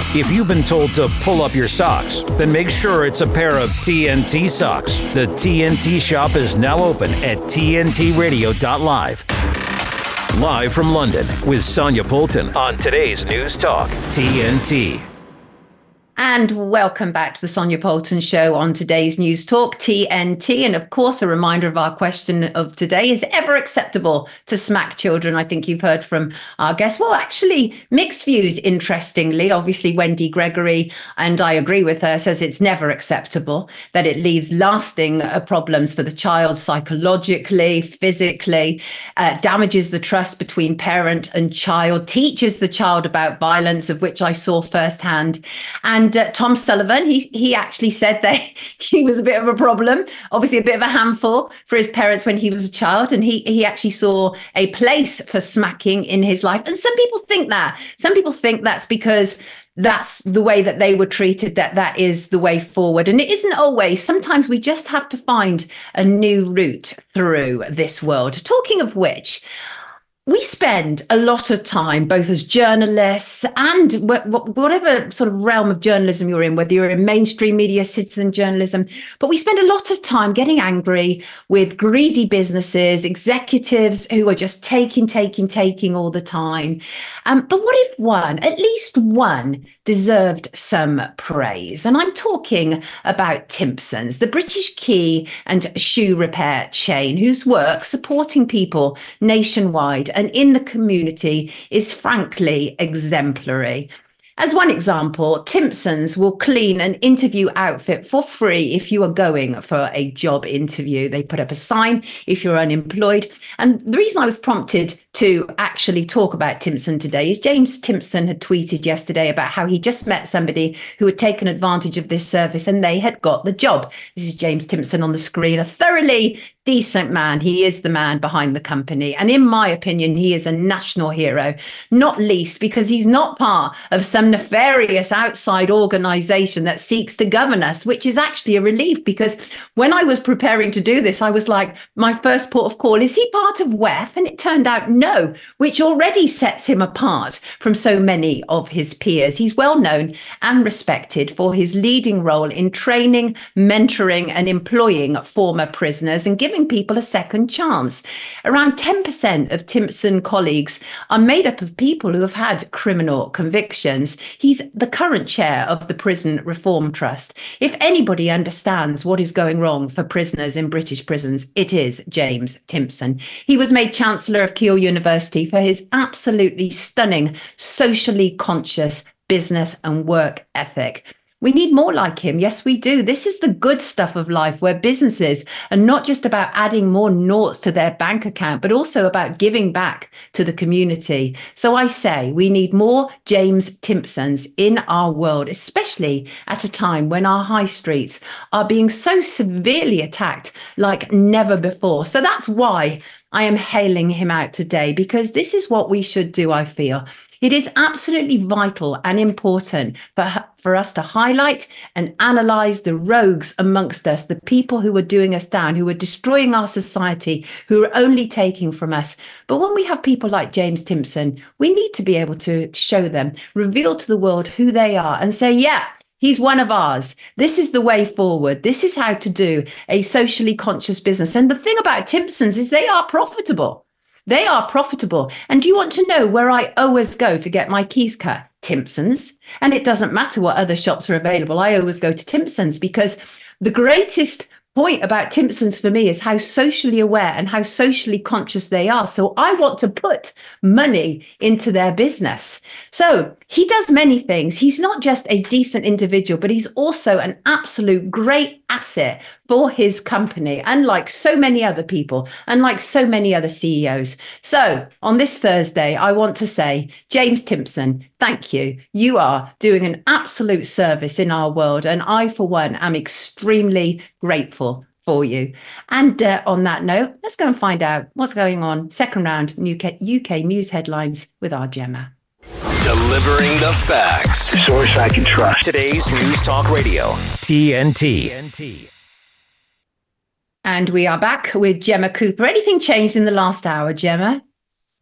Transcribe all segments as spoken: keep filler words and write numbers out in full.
If you've been told to pull up your socks, then make sure it's a pair of T N T socks. The T N T shop is now open at T N T radio dot live. Live from London with Sonia Poulton on today's News Talk, T N T. And welcome back to the Sonia Poulton Show on today's News Talk, T N T. And of course, a reminder of our question of today: is it ever acceptable to smack children? I think you've heard from our guest. Well, actually, mixed views, interestingly. Obviously, Wendy Gregory, and I agree with her, says it's never acceptable, that it leaves lasting uh, problems for the child psychologically, physically, uh, damages the trust between parent and child, teaches the child about violence, of which I saw firsthand. And And uh, Tom Sullivan, he he actually said that he was a bit of a problem, obviously a bit of a handful for his parents when he was a child. And he he actually saw a place for smacking in his life. And some people think that. Some people think that's because that's the way that they were treated, that that is the way forward. And it isn't always. Sometimes we just have to find a new route through this world. Talking of which, we spend a lot of time, both as journalists and whatever sort of realm of journalism you're in, whether you're in mainstream media, citizen journalism, but we spend a lot of time getting angry with greedy businesses, executives who are just taking, taking, taking all the time. Um, but what if one, at least one, deserved some praise? And I'm talking about Timpsons, the British key and shoe repair chain, whose work supporting people nationwide and in the community is frankly exemplary. As one example, Timpsons will clean an interview outfit for free if you are going for a job interview. They put up a sign if you're unemployed. And the reason I was prompted to actually talk about Timpson today is James Timpson had tweeted yesterday about how he just met somebody who had taken advantage of this service and they had got the job. This is James Timpson on the screen, a thoroughly decent man. He is the man behind the company. And in my opinion, he is a national hero, not least because he's not part of some nefarious outside organization that seeks to govern us, which is actually a relief, because when I was preparing to do this, I was like, my first port of call, is he part of W E F? And it turned out no, which already sets him apart from so many of his peers. He's well known and respected for his leading role in training, mentoring and employing former prisoners and giving people a second chance. Around ten percent of Timpson colleagues are made up of people who have had criminal convictions. He's the current chair of the Prison Reform Trust. If anybody understands what is going wrong for prisoners in British prisons, it is James Timpson. He was made Chancellor of Keele University for his absolutely stunning, socially conscious business and work ethic. We need more like him. Yes, we do. This is the good stuff of life, where businesses are not just about adding more noughts to their bank account, but also about giving back to the community. So I say we need more James Timpsons in our world, especially at a time when our high streets are being so severely attacked like never before. So that's why I am hailing him out today, because this is what we should do, I feel. It is absolutely vital and important for, for us to highlight and analyse the rogues amongst us, the people who are doing us down, who are destroying our society, who are only taking from us. But when we have people like James Timpson, we need to be able to show them, reveal to the world who they are and say, yeah, he's one of ours. This is the way forward. This is how to do a socially conscious business. And the thing about Timpsons is they are profitable. They are profitable. And do you want to know where I always go to get my keys cut? Timpsons. And it doesn't matter what other shops are available. I always go to Timpsons, because the greatest point about Timpsons for me is how socially aware and how socially conscious they are. So I want to put money into their business. So he does many things. He's not just a decent individual, but he's also an absolute great asset for his company, unlike so many other people, unlike so many other C E Os. So on this Thursday, I want to say, James Timpson, thank you. You are doing an absolute service in our world. And I, for one, am extremely grateful for you. And uh, on that note, let's go and find out what's going on. Second round U K, U K news headlines with our Gemma. Delivering the facts. Source I can trust. Today's News Talk Radio, T N T. And we are back with Gemma Cooper. Anything changed in the last hour, Gemma?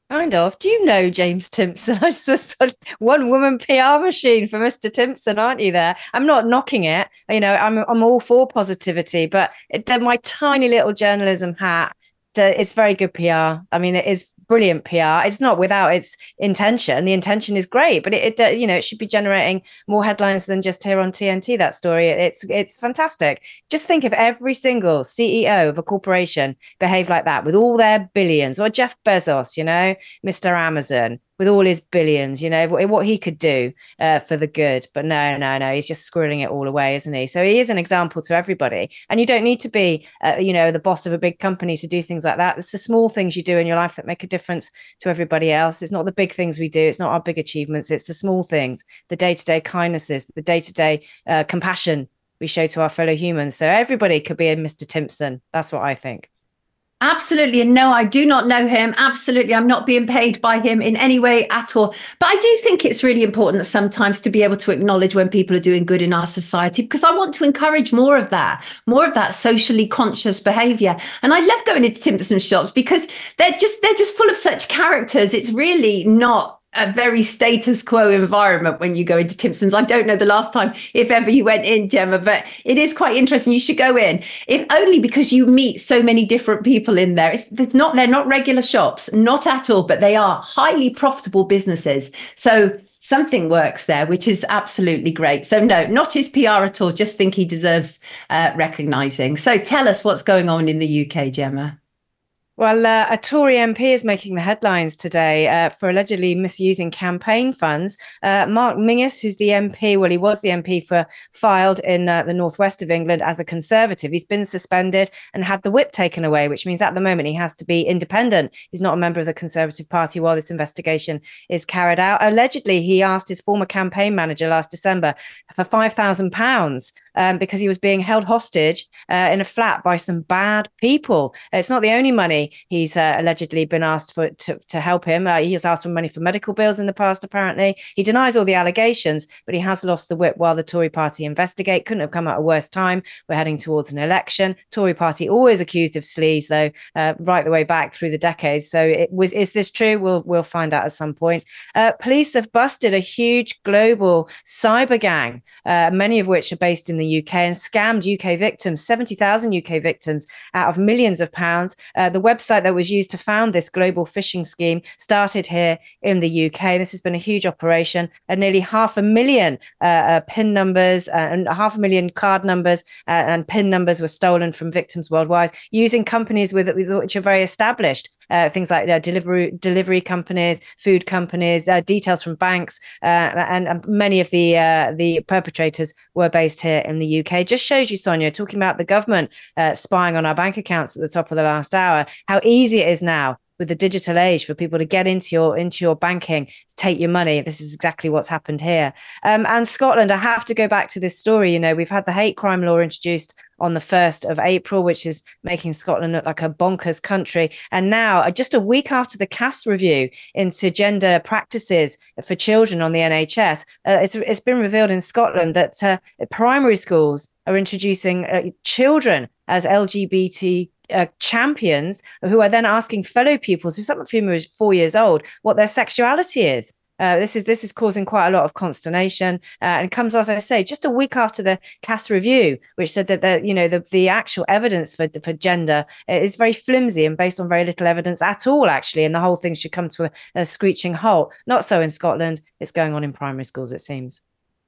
Kind of. Do you know James Timpson? I just one woman P R machine for Mister Timpson, aren't you? There, I'm not knocking it. You know, I'm I'm all for positivity, but it, my tiny little journalism hat, it's very good P R. I mean, it is brilliant P R. It's not without its intention. The intention is great, but it, it you know, it should be generating more headlines than just here on T N T. That story, it's it's fantastic. Just think if every single C E O of a corporation behaved like that with all their billions, or Jeff Bezos, you know, Mister Amazon, with all his billions, you know, what, what he could do uh, for the good. But no, no, no, he's just squirreling it all away, isn't he? So he is an example to everybody. And you don't need to be, uh, you know, the boss of a big company to do things like that. It's the small things you do in your life that make a difference to everybody else. It's not the big things we do. It's not our big achievements. It's the small things, the day-to-day kindnesses, the day-to-day uh, compassion we show to our fellow humans. So everybody could be a Mister Timpson. That's what I think. Absolutely. And no, I do not know him. Absolutely. I'm not being paid by him in any way at all. But I do think it's really important that sometimes to be able to acknowledge when people are doing good in our society, because I want to encourage more of that, more of that socially conscious behavior. And I love going into Timpson shops because they're just, they're just full of such characters. It's really not a very status quo environment when you go into Timpson's. I don't know the last time, if ever, you went in, Gemma, but it is quite interesting. You should go in, if only because you meet so many different people in there. It's, it's not, they're not regular shops, not at all, but they are highly profitable businesses. So something works there, which is absolutely great. So no, not his P R at all. Just think he deserves uh, recognizing. So tell us what's going on in the U K, Gemma. Well, uh, a Tory M P is making the headlines today uh, for allegedly misusing campaign funds. Uh, Mark Mingus, who's the M P, well, he was the M P for Fylde in uh, the northwest of England as a Conservative. He's been suspended and had the whip taken away, which means at the moment he has to be independent. He's not a member of the Conservative Party while this investigation is carried out. Allegedly, he asked his former campaign manager last December for five thousand pounds um, because he was being held hostage uh, in a flat by some bad people. It's not the only money he's uh, allegedly been asked for to, to help him. Uh, he has asked for money for medical bills in the past, apparently. He denies all the allegations, but he has lost the whip while the Tory party investigate. Couldn't have come at a worse time. We're heading towards an election. Tory party always accused of sleaze, though, uh, right the way back through the decades. So it was, is this true? We'll, we'll find out at some point. Uh, police have busted a huge global cyber gang, uh, many of which are based in the U K, and scammed U K victims, seventy thousand U K victims out of millions of pounds. Uh, the website that was used to found this global phishing scheme started here in the U K. This has been a huge operation, and nearly half a million uh, uh, PIN numbers uh, and half a million card numbers uh, and PIN numbers were stolen from victims worldwide using companies with, with which are very established. Uh, things like uh, delivery delivery companies, food companies, uh, details from banks, uh, and, and many of the uh, the perpetrators were based here in the U K. Just shows you, Sonia, talking about the government uh, spying on our bank accounts at the top of the last hour, how easy it is now with the digital age for people to get into your into your banking, to take your money. This is exactly what's happened here. Um, and Scotland, I have to go back to this story. You know, we've had the hate crime law introduced on the first of April, which is making Scotland look like a bonkers country. And now, just a week after the Cass review into gender practices for children on the N H S, uh, it's, it's been revealed in Scotland that uh, primary schools are introducing uh, children as L G B T Uh, champions, who are then asking fellow pupils, who some of whom are four years old, what their sexuality is. Uh, this is this is causing quite a lot of consternation, uh, and it comes, as I say, just a week after the Cass review, which said that the you know the the actual evidence for for gender is very flimsy and based on very little evidence at all, actually, and the whole thing should come to a, a screeching halt. Not so in Scotland. It's going on in primary schools, it seems.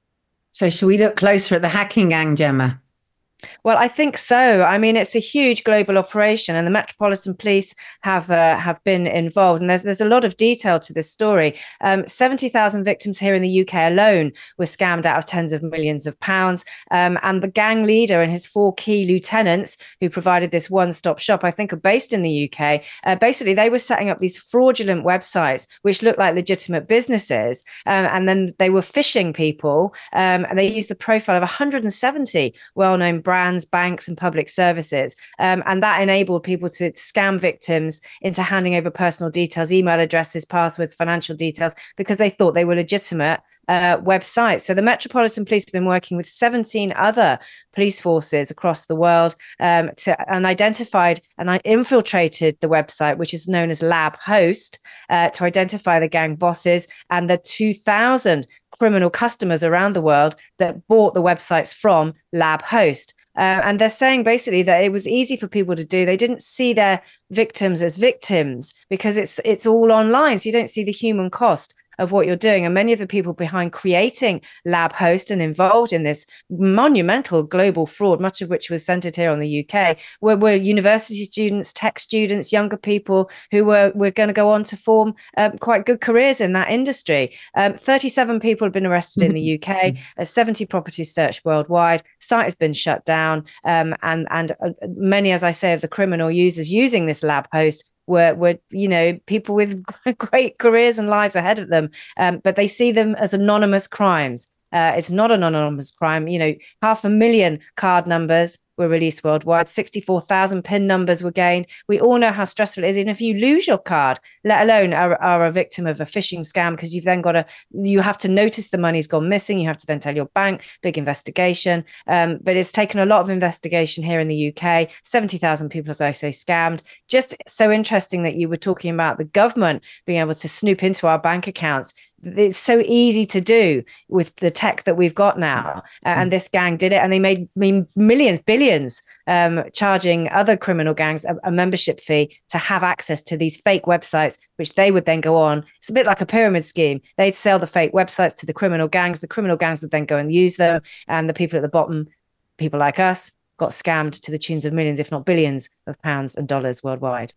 So, should we look closer at the hacking gang, Gemma? Well, I think so. I mean, it's a huge global operation, and the Metropolitan Police have uh, have been involved. And there's there's a lot of detail to this story. Um, seventy thousand victims here in the U K alone were scammed out of tens of millions of pounds. Um, and the gang leader and his four key lieutenants, who provided this one-stop shop, I think are based in the U K. Uh, basically, they were setting up these fraudulent websites which looked like legitimate businesses, um, and then they were phishing people. Um, and they used the profile of one hundred seventy well-known brands, banks, and public services. Um, and that enabled people to scam victims into handing over personal details, email addresses, passwords, financial details, because they thought they were legitimate uh, websites. So the Metropolitan Police have been working with seventeen other police forces across the world um, to, and identified and infiltrated the website, which is known as Lab Host, uh, to identify the gang bosses and the two thousand criminal customers around the world that bought the websites from Lab Host. Uh, and they're saying basically that it was easy for people to do. They didn't see their victims as victims because it's it's all online. So you don't see the human cost of what you're doing. And many of the people behind creating Lab Host and involved in this monumental global fraud, much of which was centered here on the U K, were, were university students, tech students, younger people who were, were going to go on to form um, quite good careers in that industry. Um, thirty-seven people have been arrested in the U K, uh, seventy properties searched worldwide, site has been shut down, um, and, and uh, many, as I say, of the criminal users using this Lab Host were, were, you know, people with great careers and lives ahead of them, um, but they see them as anonymous crimes. Uh, it's not an anonymous crime. You know, half a million card numbers were released worldwide. sixty-four thousand PIN numbers were gained. We all know how stressful it is. And if you lose your card, let alone are, are a victim of a phishing scam, because you've then got to, you have to notice the money's gone missing. You have to then tell your bank, big investigation. Um, but it's taken a lot of investigation here in the U K. seventy thousand people, as I say, scammed. Just so interesting that you were talking about the government being able to snoop into our bank accounts. It's so easy to do with the tech that we've got now. Uh, and this gang did it, and they made millions, billions, um, charging other criminal gangs a, a membership fee to have access to these fake websites, which they would then go on. It's a bit like a pyramid scheme. They'd sell the fake websites to the criminal gangs. The criminal gangs would then go and use them. And the people at the bottom, people like us, got scammed to the tunes of millions, if not billions of pounds and dollars worldwide.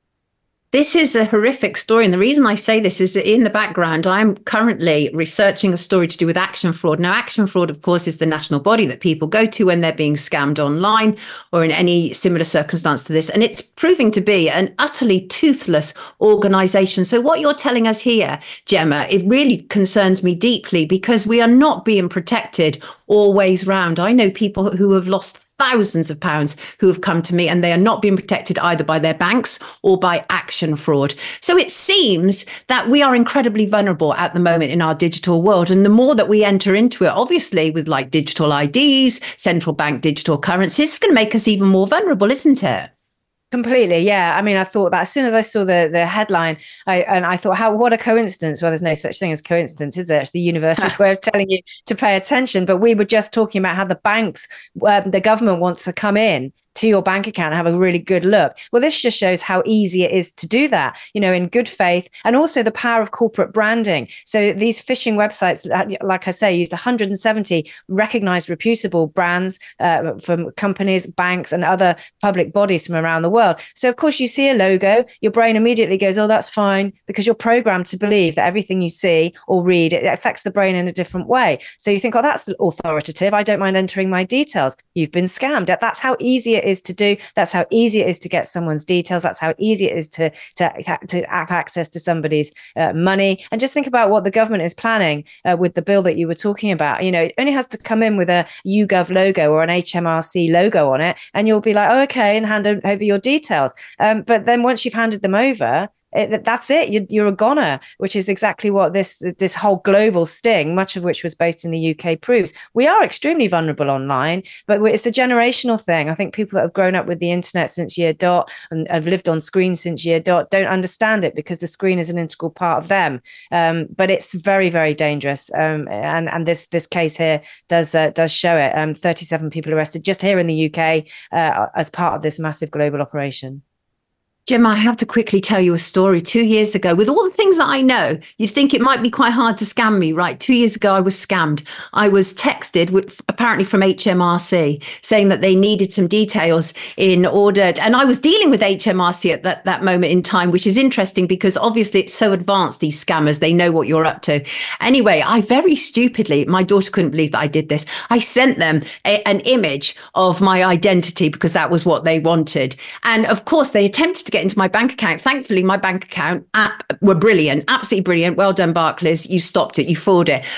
This is a horrific story. And the reason I say this is that in the background, I'm currently researching a story to do with Action Fraud. Now, Action Fraud, of course, is the national body that people go to when they're being scammed online or in any similar circumstance to this. And it's proving to be an utterly toothless organization. So what you're telling us here, Gemma, it really concerns me deeply, because we are not being protected always round. I know people who have lost thousands of pounds who have come to me, and they are not being protected either by their banks or by Action Fraud. So it seems that we are incredibly vulnerable at the moment in our digital world. And the more that we enter into it, obviously with like digital I Ds, central bank digital currencies, it's going to make us even more vulnerable, isn't it? Completely, yeah. I mean, I thought that as soon as I saw the the headline, I and I thought, how what a coincidence. Well, there's no such thing as coincidence, is there? It's the universe's way of telling you to pay attention. But we were just talking about how the banks, uh, the government wants to come in to your bank account and have a really good look. Well, this just shows how easy it is to do that, you know, in good faith, and also the power of corporate branding. So these phishing websites, like I say, used one hundred seventy recognized, reputable brands uh, from companies, banks, and other public bodies from around the world. So, of course, you see a logo, your brain immediately goes, oh, that's fine, because you're programmed to believe that everything you see or read, it affects the brain in a different way. So you think, oh, that's authoritative. I don't mind entering my details. You've been scammed. That's how easy it is to do. That's how easy it is to get someone's details. That's how easy it is to to, to have access to somebody's uh, money. And just think about what the government is planning uh, with the bill that you were talking about. You know, it only has to come in with a YouGov logo or an H M R C logo on it, and you'll be like, oh, okay, and hand over your details. Um, but then once you've handed them over, It, that's it. You're, you're a goner, which is exactly what this this whole global sting, much of which was based in the U K, proves. We are extremely vulnerable online, but it's a generational thing. I think people that have grown up with the internet since year dot and have lived on screens since year dot don't understand it, because the screen is an integral part of them. Um, but it's very, very dangerous. Um, and and this this case here does uh, does show it. Um, thirty-seven people arrested just here in the U K uh, as part of this massive global operation. Jim, I have to quickly tell you a story. Two years ago, with all the things that I know, you'd think it might be quite hard to scam me, right? Two years ago, I was scammed. I was texted, with, apparently from H M R C, saying that they needed some details in order. And I was dealing with H M R C at that, that moment in time, which is interesting because obviously it's so advanced, these scammers, they know what you're up to. Anyway, I very stupidly, my daughter couldn't believe that I did this. I sent them a, an image of my identity because that was what they wanted. And of course, they attempted to get into my bank account. Thankfully, my bank account app were brilliant, absolutely brilliant. Well done, Barclays. You stopped it. You fooled it. But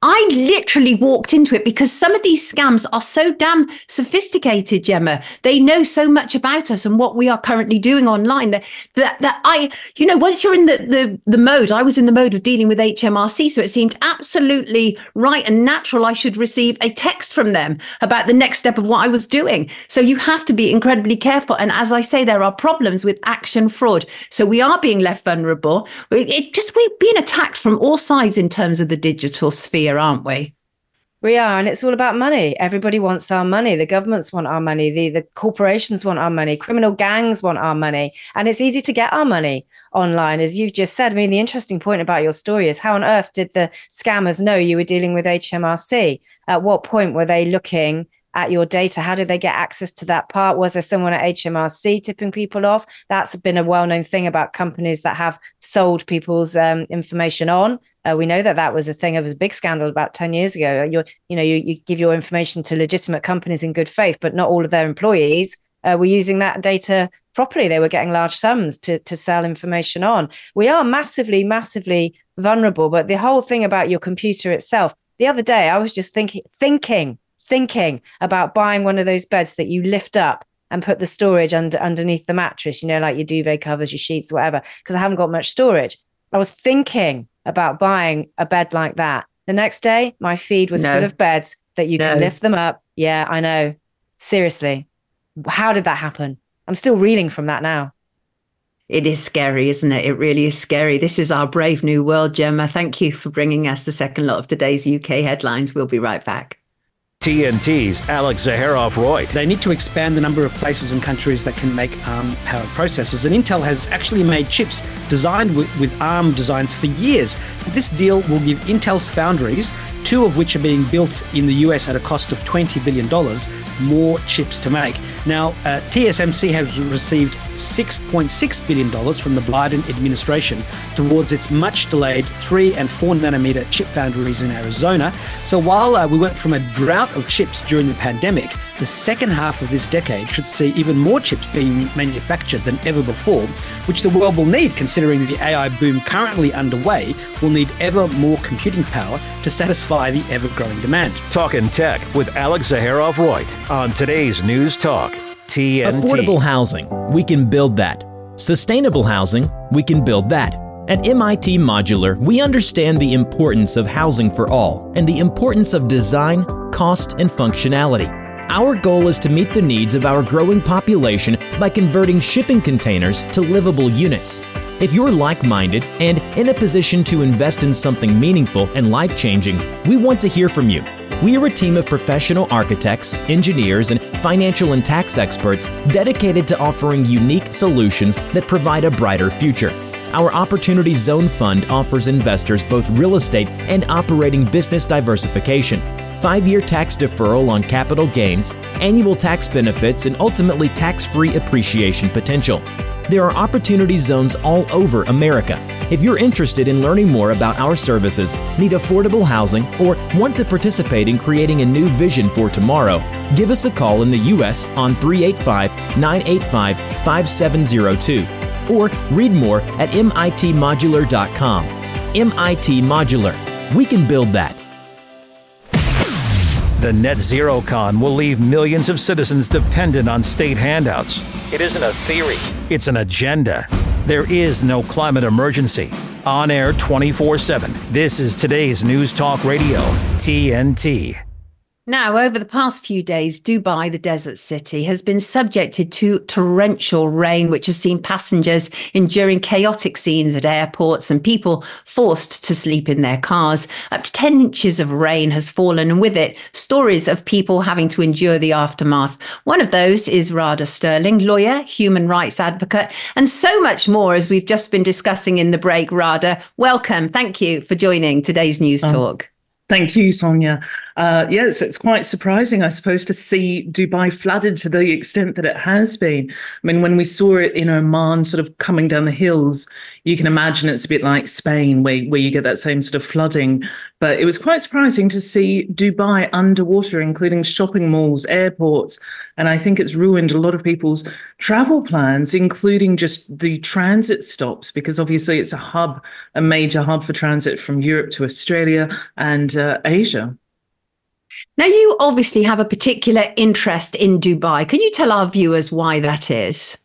I literally walked into it because some of these scams are so damn sophisticated, Gemma. They know so much about us and what we are currently doing online that that, that I, you know, once you're in the, the, the mode, I was in the mode of dealing with H M R C, so it seemed absolutely right and natural I should receive a text from them about the next step of what I was doing. So you have to be incredibly careful. And as I say, there are problems with action fraud. So we are being left vulnerable. It just, we're being attacked from all sides in terms of the digital sphere, aren't we? We are, and it's all about money. Everybody wants our money. The governments want our money. The, the corporations want our money. Criminal gangs want our money. And it's easy to get our money online, as you've just said. I mean, the interesting point about your story is how on earth did the scammers know you were dealing with H M R C? At what point were they looking at your data? How did they get access to that part? Was there someone at H M R C tipping people off? That's been a well-known thing about companies that have sold people's um, information on. Uh, we know that that was a thing. It was a big scandal about ten years ago. You're, you know, you, you give your information to legitimate companies in good faith, but not all of their employees uh, were using that data properly. They were getting large sums to, to sell information on. We are massively, massively vulnerable. But the whole thing about your computer itself, the other day, I was just thinking, thinking, thinking about buying one of those beds that you lift up and put the storage under underneath the mattress, you know, like your duvet covers, your sheets, whatever, because I haven't got much storage. I was thinking about buying a bed like that. The next day, my feed was no. full of beds that you no. can lift them up. Yeah, I know. Seriously. How did that happen? I'm still reeling from that now. It is scary, isn't it? It really is scary. This is our brave new world, Gemma. Thank you for bringing us the second lot of today's U K headlines. We'll be right back. T N T's Alex Zaharov-Reutt. They need to expand the number of places and countries that can make ARM-powered processors. And Intel has actually made chips designed with, with ARM designs for years. This deal will give Intel's foundries, two of which are being built in the U S at a cost of twenty billion dollars, more chips to make. Now, uh, T S M C has received six point six billion dollars from the Biden administration towards its much-delayed three and four nanometer chip foundries in Arizona. So while uh, we went from a drought of chips during the pandemic, the second half of this decade should see even more chips being manufactured than ever before, which the world will need, considering the A I boom currently underway will need ever more computing power to satisfy the ever-growing demand. Talking Tech with Alex Zaharov-Reutt on today's News Talk, T N T. Affordable housing, we can build that. Sustainable housing, we can build that. At M I T Modular, we understand the importance of housing for all and the importance of design, cost, and functionality. Our goal is to meet the needs of our growing population by converting shipping containers to livable units. If you're like-minded and in a position to invest in something meaningful and life-changing, we want to hear from you. We are a team of professional architects, engineers, and financial and tax experts dedicated to offering unique solutions that provide a brighter future. Our Opportunity Zone Fund offers investors both real estate and operating business diversification, five-year tax deferral on capital gains, annual tax benefits, and ultimately tax-free appreciation potential. There are opportunity zones all over America. If you're interested in learning more about our services, need affordable housing, or want to participate in creating a new vision for tomorrow, give us a call in the U S on three eight five, nine eight five, five seven zero two or read more at M I T modular dot com. M I T Modular. We can build that. The Net Zero Con will leave millions of citizens dependent on state handouts. It isn't a theory, it's an agenda. There is no climate emergency. On air twenty-four seven. This is today's News Talk Radio, T N T. Now, over the past few days, Dubai, the desert city, has been subjected to torrential rain, which has seen passengers enduring chaotic scenes at airports and people forced to sleep in their cars. Up to ten inches of rain has fallen, and with it, stories of people having to endure the aftermath. One of those is Radha Sterling, lawyer, human rights advocate, and so much more, as we've just been discussing in the break. Radha, welcome. Thank you for joining today's News Talk. Um, thank you, Sonia. Uh, yeah, so it's quite surprising, I suppose, to see Dubai flooded to the extent that it has been. I mean, when we saw it in Oman sort of coming down the hills, you can imagine it's a bit like Spain, where, where you get that same sort of flooding. But it was quite surprising to see Dubai underwater, including shopping malls, airports. And I think it's ruined a lot of people's travel plans, including just the transit stops, because obviously it's a hub, a major hub for transit from Europe to Australia and uh, Asia. Now, you obviously have a particular interest in Dubai. Can you tell our viewers why that is?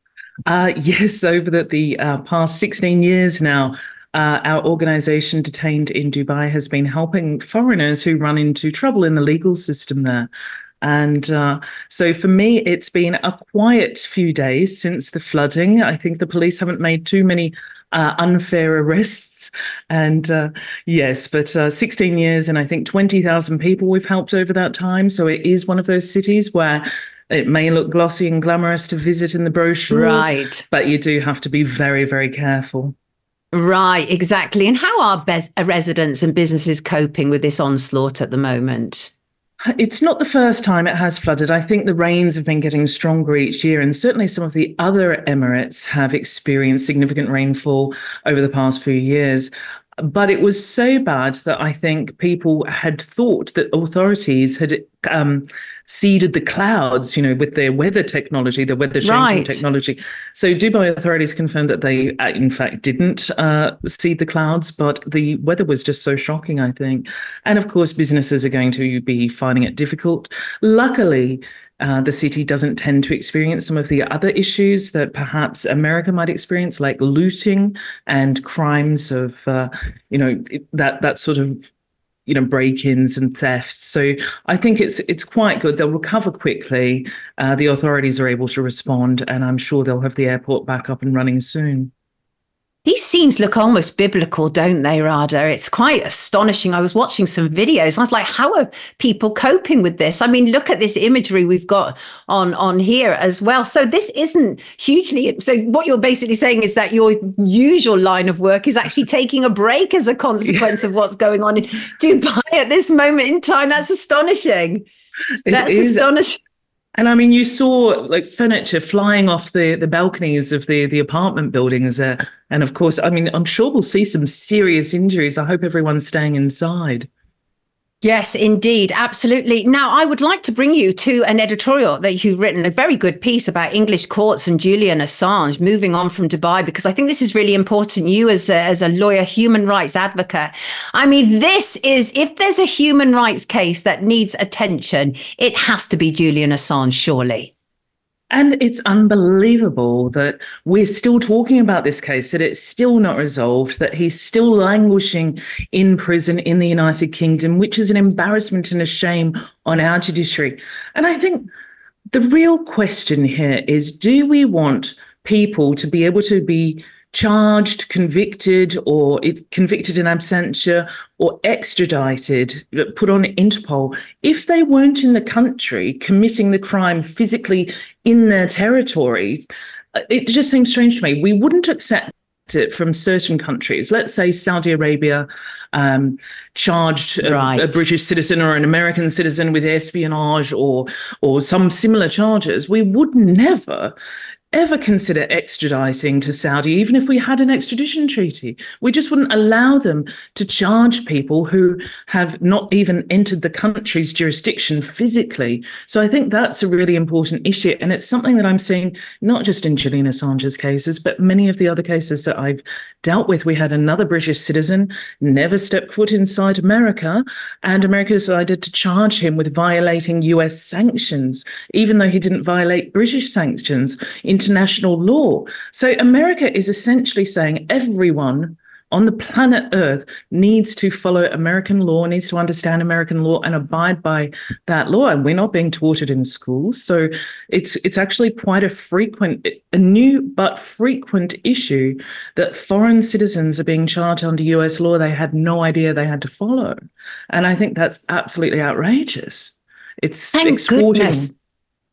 Uh, yes, over the, the uh, past sixteen years now, uh, our organisation Detained in Dubai has been helping foreigners who run into trouble in the legal system there. And uh, so for me, it's been a quiet few days since the flooding. I think the police haven't made too many Uh, unfair arrests. And uh, yes, but uh, sixteen years and I think twenty thousand people we've helped over that time. So it is one of those cities where it may look glossy and glamorous to visit in the brochures, right, but you do have to be very, very careful. Right, exactly. And how are bes- residents and businesses coping with this onslaught at the moment? It's not the first time it has flooded. I think the rains have been getting stronger each year, and certainly some of the other emirates have experienced significant rainfall over the past few years. But it was so bad that I think people had thought that authorities had um, seeded the clouds, you know, with their weather technology, the weather changing right. technology. So Dubai authorities confirmed that they, uh, in fact, didn't uh, seed the clouds, but the weather was just so shocking, I think. And of course, businesses are going to be finding it difficult. Luckily, Uh, the city doesn't tend to experience some of the other issues that perhaps America might experience, like looting and crimes of, uh, you know, that that sort of, you know, break-ins and thefts. So I think it's it's quite good. They'll recover quickly. Uh, the authorities are able to respond, and I'm sure they'll have the airport back up and running soon. These scenes look almost biblical, don't they, Radha? It's quite astonishing. I was watching some videos. I was like, how are people coping with this? I mean, look at this imagery we've got on, on here as well. So this isn't hugely... So what you're basically saying is that your usual line of work is actually taking a break as a consequence of what's going on in Dubai at this moment in time. That's astonishing. It That's is. astonishing. And I mean, you saw like furniture flying off the, the balconies of the, the apartment buildings there. And of course, I mean, I'm sure we'll see some serious injuries. I hope everyone's staying inside. Yes, indeed. Absolutely. Now, I would like to bring you to an editorial that you've written, a very good piece about English courts and Julian Assange moving on from Dubai, because I think this is really important. You as a, as a lawyer, human rights advocate. I mean, this is, if there's a human rights case that needs attention, it has to be Julian Assange, surely. And it's unbelievable that we're still talking about this case, that it's still not resolved, that he's still languishing in prison in the United Kingdom, which is an embarrassment and a shame on our judiciary. And I think the real question here is, do we want people to be able to be charged, convicted, or it, convicted in absentia, or extradited, put on Interpol, if they weren't in the country committing the crime physically in their territory? It just seems strange to me. We wouldn't accept it from certain countries. Let's say Saudi Arabia um, charged right. a, a British citizen or an American citizen with espionage or or some similar charges. We would never ever consider extraditing to Saudi, even if we had an extradition treaty. We just wouldn't allow them to charge people who have not even entered the country's jurisdiction physically. So I think that's a really important issue. And it's something that I'm seeing not just in Julian Assange's cases, but many of the other cases that I've dealt with. We had another British citizen never stepped foot inside America, and America decided to charge him with violating U S sanctions, even though he didn't violate British sanctions, international law. So America is essentially saying everyone on the planet Earth needs to follow American law, needs to understand American law and abide by that law. And we're not being taught it in schools. So it's it's actually quite a frequent, a new but frequent issue that foreign citizens are being charged under U S law they had no idea they had to follow. And I think that's absolutely outrageous. It's Thank exporting. goodness.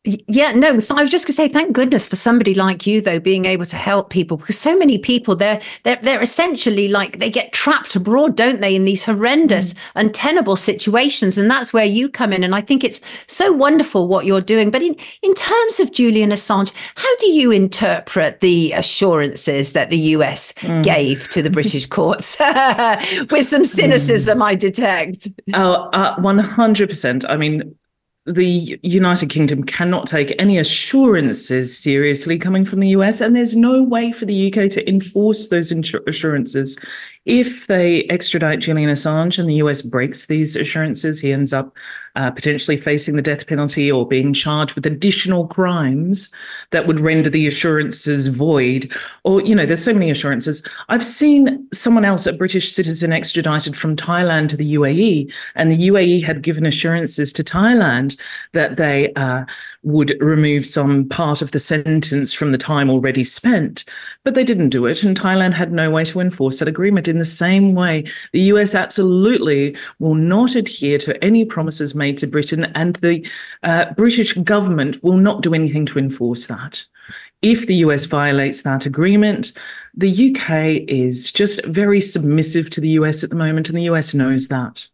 Yeah, no, I was just going to say, thank goodness for somebody like you, though, being able to help people, because so many people, they're they're they're essentially like they get trapped abroad, don't they, in these horrendous, mm. untenable situations. And that's where you come in. And I think it's so wonderful what you're doing. But in, in terms of Julian Assange, how do you interpret the assurances that the U S mm. gave to the British courts? With some cynicism, mm. I detect. Oh, uh, one hundred percent. I mean, the United Kingdom cannot take any assurances seriously coming from the U S, and there's no way for the U K to enforce those insur- assurances. If they extradite Julian Assange and the U S breaks these assurances, he ends up uh, potentially facing the death penalty or being charged with additional crimes that would render the assurances void. Or, you know, there's so many assurances. I've seen someone else, a British citizen, extradited from Thailand to the U A E, and the U A E had given assurances to Thailand that they uh, would remove some part of the sentence from the time already spent, but they didn't do it, and Thailand had no way to enforce that agreement. In the same way, the U S absolutely will not adhere to any promises made to Britain, and the uh, British government will not do anything to enforce that. If the U S violates that agreement, the U K is just very submissive to the U S at the moment, and the U S knows that.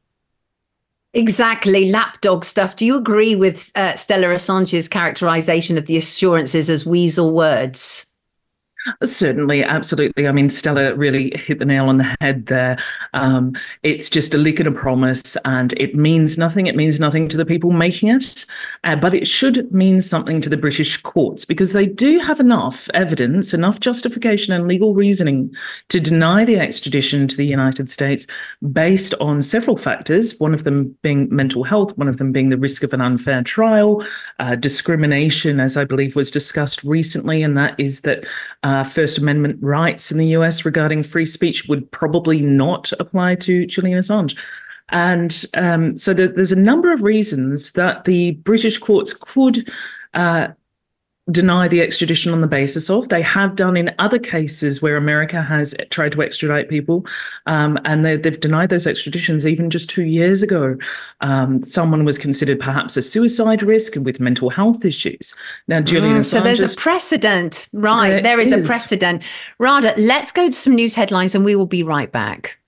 Exactly, lapdog stuff. Do you agree with uh, Stella Assange's characterization of the assurances as weasel words? Certainly, absolutely. I mean, Stella really hit the nail on the head there. Um, it's just a lick and a promise, and it means nothing. It means nothing to the people making it, uh, but it should mean something to the British courts, because they do have enough evidence, enough justification and legal reasoning to deny the extradition to the United States based on several factors, one of them being mental health, one of them being the risk of an unfair trial, uh, discrimination, as I believe was discussed recently, and that is that Uh, First Amendment rights in the U S regarding free speech would probably not apply to Julian Assange. And um, so there, there's a number of reasons that the British courts could uh, deny the extradition on the basis of. They have done in other cases where America has tried to extradite people, um, and they, they've denied those extraditions even just two years ago. Um, someone was considered perhaps a suicide risk and with mental health issues. Now, Julian mm, Assange... So there's a precedent. Right, there, there is, is a precedent. Radha, let's go to some news headlines and we will be right back.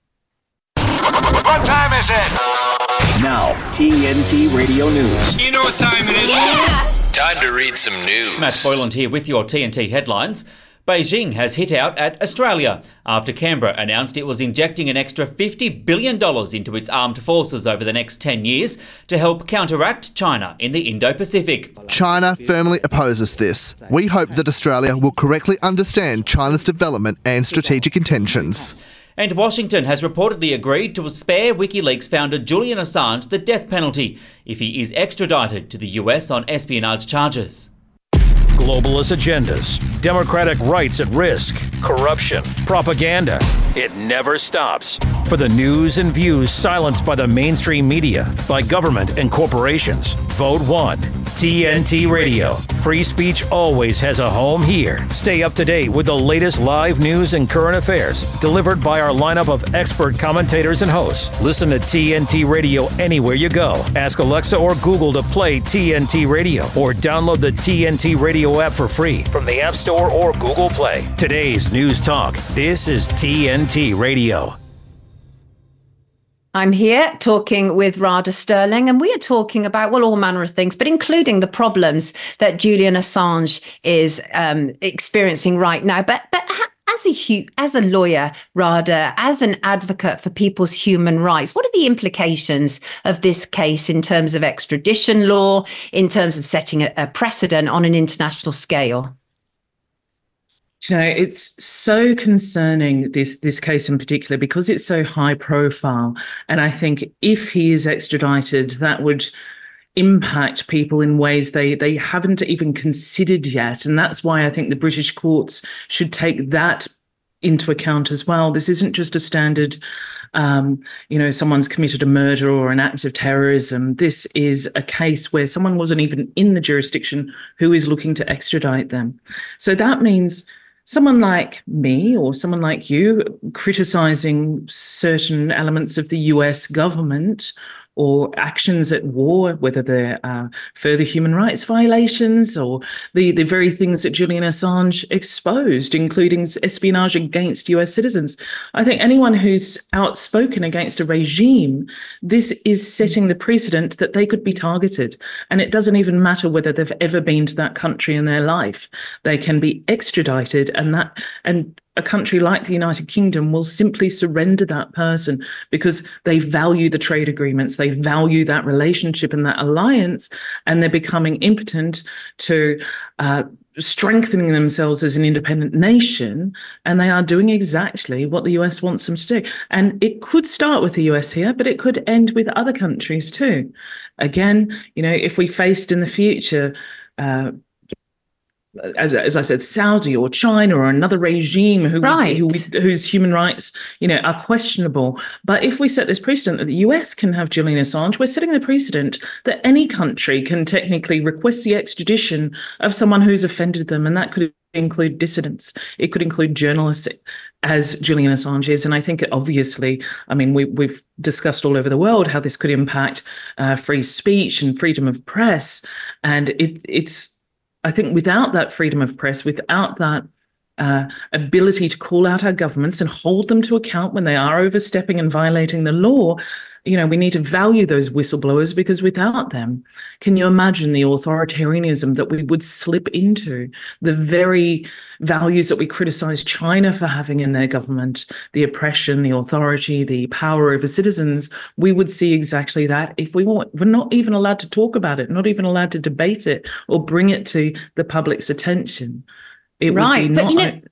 What time is it? Now, T N T Radio News. You know what time it is? Yeah! Time to read some news. Matt Boyland here with your T N T headlines. Beijing has hit out at Australia after Canberra announced it was injecting an extra fifty billion dollars into its armed forces over the next ten years to help counteract China in the Indo-Pacific. China firmly opposes this. We hope that Australia will correctly understand China's development and strategic intentions. And Washington has reportedly agreed to spare WikiLeaks founder Julian Assange the death penalty if he is extradited to the U S on espionage charges. Globalist agendas, democratic rights at risk, corruption, propaganda. It never stops. For the news and views silenced by the mainstream media, by government and corporations, vote one. T N T Radio. Free speech always has a home here. Stay up to date with the latest live news and current affairs, delivered by our lineup of expert commentators and hosts. Listen to T N T Radio anywhere you go. Ask Alexa or Google to play T N T Radio, or download the T N T Radio app for free from the App Store or Google Play. Today's News Talk. This is T N T Radio. I'm here talking with Radha Sterling, and we are talking about, well, all manner of things, but including the problems that Julian Assange is um, experiencing right now. But but as a as a lawyer, Radha, as an advocate for people's human rights, what are the implications of this case in terms of extradition law, in terms of setting a, a precedent on an international scale? You know, it's so concerning, this this case in particular, because it's so high profile. And I think if he is extradited, that would impact people in ways they, they haven't even considered yet. And that's why I think the British courts should take that into account as well. This isn't just a standard, um, you know, someone's committed a murder or an act of terrorism. This is a case where someone wasn't even in the jurisdiction who is looking to extradite them. So that means someone like me or someone like you criticizing certain elements of the U S government or actions at war, whether they're uh, further human rights violations or the, the very things that Julian Assange exposed, including espionage against U S citizens. I think anyone who's outspoken against a regime, this is setting the precedent that they could be targeted. And it doesn't even matter whether they've ever been to that country in their life. They can be extradited, and that and a country like the United Kingdom will simply surrender that person because they value the trade agreements, they value that relationship and that alliance, and they're becoming impotent to uh, strengthening themselves as an independent nation, and they are doing exactly what the U S wants them to do. And it could start with the U S here, but it could end with other countries too. Again, you know, if we faced in the future uh, As, as I said, Saudi or China or another regime who, right. who whose human rights, you know, are questionable. But if we set this precedent that the U S can have Julian Assange, we're setting the precedent that any country can technically request the extradition of someone who's offended them, and that could include dissidents. It could include journalists, as Julian Assange is. And I think, obviously, I mean, we, we've discussed all over the world how this could impact uh, free speech and freedom of press, and it, it's. I think without that freedom of press, without that uh, ability to call out our governments and hold them to account when they are overstepping and violating the law, you know, we need to value those whistleblowers, because without them, can you imagine the authoritarianism that we would slip into? The very values that we criticize China for having in their government, the oppression, the authority, the power over citizens, we would see exactly that if we were, we're not even allowed to talk about it, not even allowed to debate it or bring it to the public's attention. It right, would be but not, you know,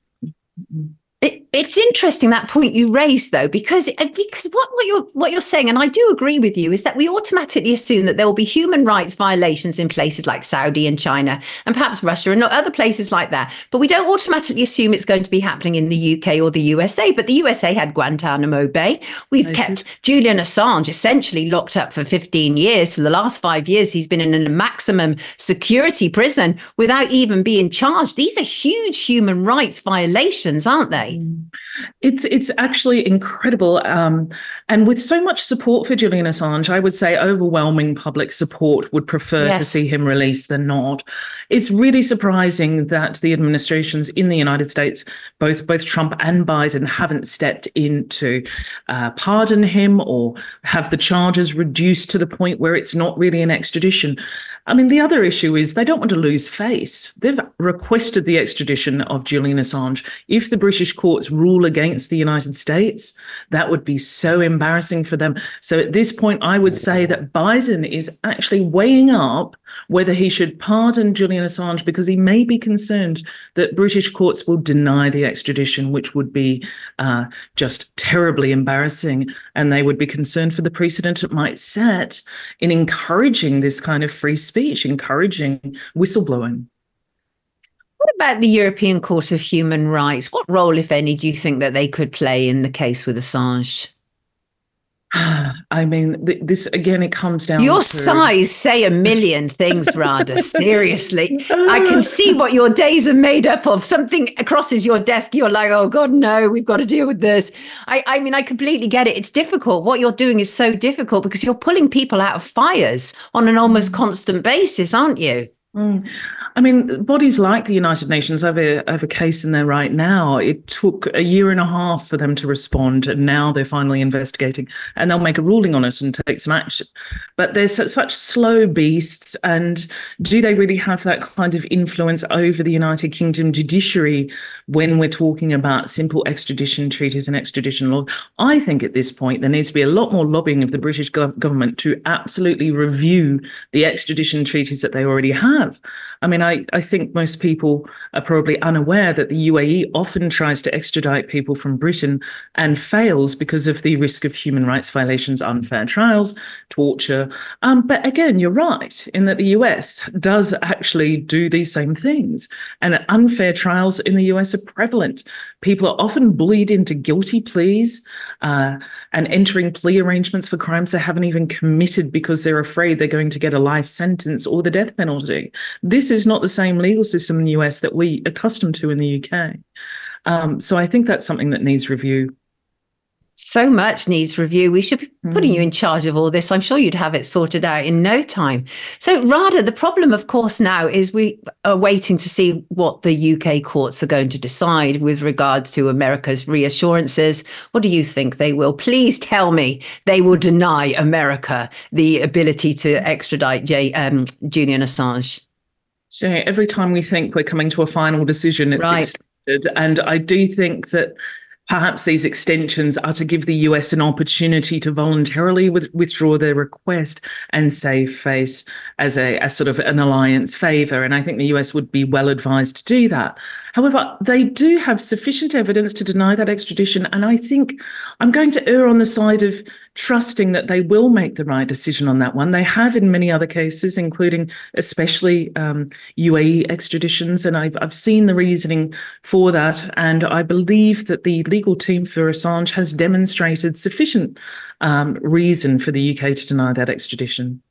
I, It, it's interesting, that point you raised, though, because because what, what you're what you're saying, and I do agree with you, is that we automatically assume that there will be human rights violations in places like Saudi and China and perhaps Russia and other places like that. But we don't automatically assume it's going to be happening in the U K or the U S A. But the U S A had Guantanamo Bay. We've I kept did. Julian Assange essentially locked up for fifteen years. For the last five years, he's been in a maximum security prison without even being charged. These are huge human rights violations, aren't they? It's it's actually incredible. Um, and with so much support for Julian Assange, I would say overwhelming public support would prefer yes. to see him released than not. It's really surprising that the administrations in the United States, both both Trump and Biden, haven't stepped in to uh, pardon him or have the charges reduced to the point where it's not really an extradition. I mean, the other issue is they don't want to lose face. They've requested the extradition of Julian Assange. If the British courts rule against the United States, that would be so embarrassing for them. So at this point, I would say that Biden is actually weighing up whether he should pardon Julian Assange, because he may be concerned that British courts will deny the extradition, which would be uh, just terribly embarrassing. And they would be concerned for the precedent it might set in encouraging this kind of free speech, encouraging whistleblowing. What about the European Court of Human Rights? What role, if any, do you think that they could play in the case with Assange? I mean, th- this, again, it comes down Your to... sighs say a million things, Radha, seriously. I can see what your days are made up of. Something crosses your desk, you're like, oh, God, no, we've got to deal with this. I, I mean, I completely get it. It's difficult. What you're doing is so difficult because you're pulling people out of fires on an almost constant basis, aren't you? Mm. I mean, bodies like the United Nations have a, have a case in there right now. It took a year and a half for them to respond, and now they're finally investigating, and they'll make a ruling on it and take some action. But they're such, such slow beasts, and do they really have that kind of influence over the United Kingdom judiciary when we're talking about simple extradition treaties and extradition law? I think at this point there needs to be a lot more lobbying of the British gov- government to absolutely review the extradition treaties that they already have. I mean, I, I think most people are probably unaware that the U A E often tries to extradite people from Britain and fails because of the risk of human rights violations, unfair trials, torture. Um, but again, you're right in that the U S does actually do these same things. And unfair trials in the U S are prevalent. People are often bullied into guilty pleas uh, and entering plea arrangements for crimes they haven't even committed because they're afraid they're going to get a life sentence or the death penalty. This is not the same legal system in the U S that we are accustomed to in the U K. Um, so I think that's something that needs review. So much needs review. We should be putting mm. you in charge of all this. I'm sure you'd have it sorted out in no time. So, Radha, the problem, of course, now is we are waiting to see what the U K courts are going to decide with regards to America's reassurances. What do you think they will? Please tell me they will deny America the ability to extradite J, um, Julian Assange. So every time we think we're coming to a final decision, it's right. extended. And I do think that perhaps these extensions are to give the U S an opportunity to voluntarily with, withdraw their request and save face as a, a sort of an alliance favour. And I think the U S would be well advised to do that. However, they do have sufficient evidence to deny that extradition. And I think I'm going to err on the side of trusting that they will make the right decision on that one. They have in many other cases, including especially um, U A E extraditions. And I've, I've seen the reasoning for that. And I believe that the legal team for Assange has demonstrated sufficient um, reason for the U K to deny that extradition.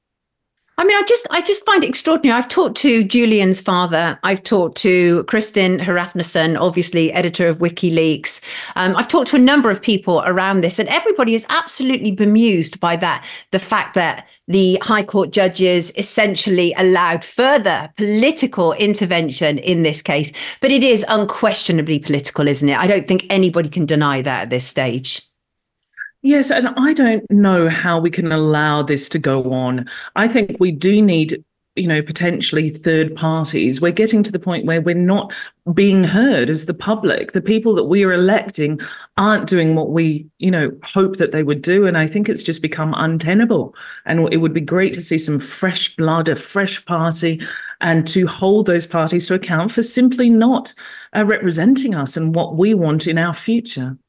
I mean, I just I just find it extraordinary. I've talked to Julian's father. I've talked to Kristin Hrafnsson, obviously editor of WikiLeaks. Um, I've talked to a number of people around this, and everybody is absolutely bemused by that. The fact that the High Court judges essentially allowed further political intervention in this case. But it is unquestionably political, isn't it? I don't think anybody can deny that at this stage. Yes, and I don't know how we can allow this to go on. I think we do need, you know, potentially third parties. We're getting to the point where we're not being heard as the public. The people that we are electing aren't doing what we, you know, hope that they would do. And I think it's just become untenable. And it would be great to see some fresh blood, a fresh party, and to hold those parties to account for simply not uh, representing us and what we want in our future.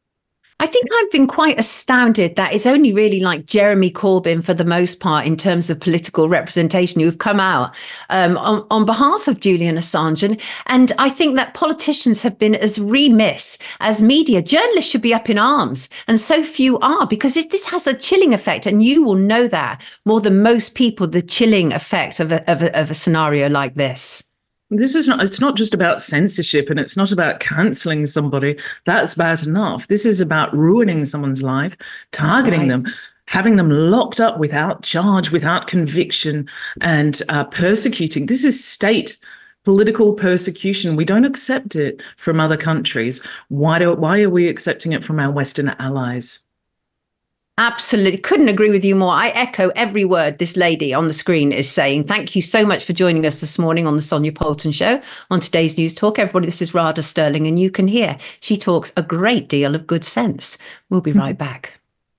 I think I've been quite astounded that it's only really like Jeremy Corbyn, for the most part, in terms of political representation, who've come out um, on, on behalf of Julian Assange. And, and I think that politicians have been as remiss as media. Journalists should be up in arms, and so few are, because this, this has a chilling effect. And you will know that more than most people, the chilling effect of a, of a, of a scenario like this. This is not, it's not just about censorship, and it's not about cancelling somebody. That's bad enough. This is about ruining someone's life, targeting right. them, having them locked up without charge, without conviction, and uh, persecuting. This is state political persecution. We don't accept it from other countries. Why do, why are we accepting it from our Western allies? Absolutely. Couldn't agree with you more. I echo every word this lady on the screen is saying. Thank you so much for joining us this morning on the Sonia Poulton Show on today's News Talk. Everybody, this is Radha Sterling, and you can hear she talks a great deal of good sense. We'll be right back.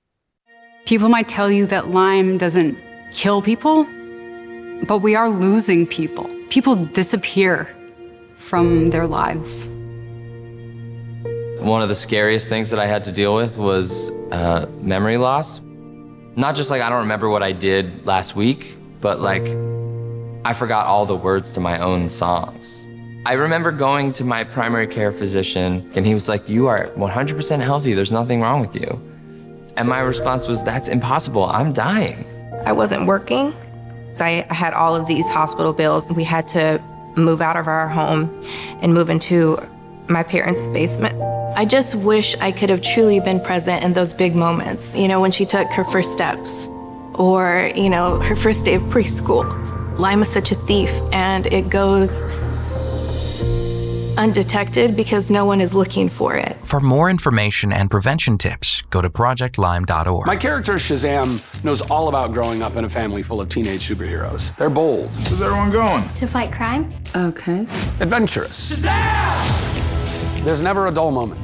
People might tell you that Lyme doesn't kill people, but we are losing people. People disappear from their lives. One of the scariest things that I had to deal with was uh, memory loss. Not just like I don't remember what I did last week, but like I forgot all the words to my own songs. I remember going to my primary care physician, and he was like, "You are one hundred percent healthy, there's nothing wrong with you." And my response was, "That's impossible, I'm dying." I wasn't working, so I had all of these hospital bills. We had to move out of our home and move into my parents' basement. I just wish I could have truly been present in those big moments, you know, when she took her first steps or, you know, her first day of preschool. Lyme is such a thief, and it goes undetected because no one is looking for it. For more information and prevention tips, go to project lyme dot org. My character, Shazam, knows all about growing up in a family full of teenage superheroes. They're bold. Where's everyone going? To fight crime. Okay. Adventurous. Shazam! There's never a dull moment.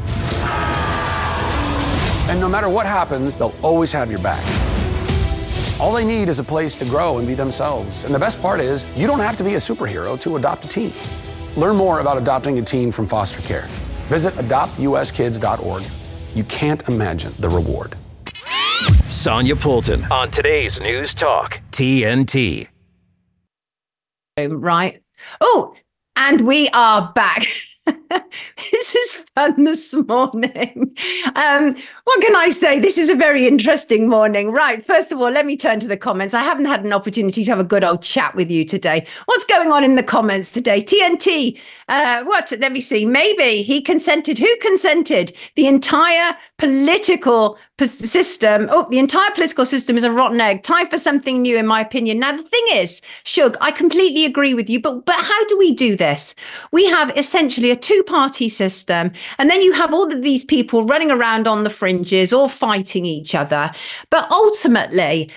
And no matter what happens, they'll always have your back. All they need is a place to grow and be themselves. And the best part is, you don't have to be a superhero to adopt a teen. Learn more about adopting a teen from foster care. Visit adopt u s kids dot org. You can't imagine the reward. Sonia Poulton on today's News Talk, T N T. Right. Oh, and we are back. This is fun this morning. Um, what can I say? This is a very interesting morning. Right. First of all, let me turn to the comments. I haven't had an opportunity to have a good old chat with you today. What's going on in the comments today? T N T. Uh, what? Let me see. Maybe he consented. Who consented? The entire political system. Oh, the entire political system is a rotten egg. Time for something new, in my opinion. Now, the thing is, Shug, I completely agree with you. But but how do we do this? We have essentially a two-party system, and then you have all of these people running around on the fringes, all fighting each other. But ultimately,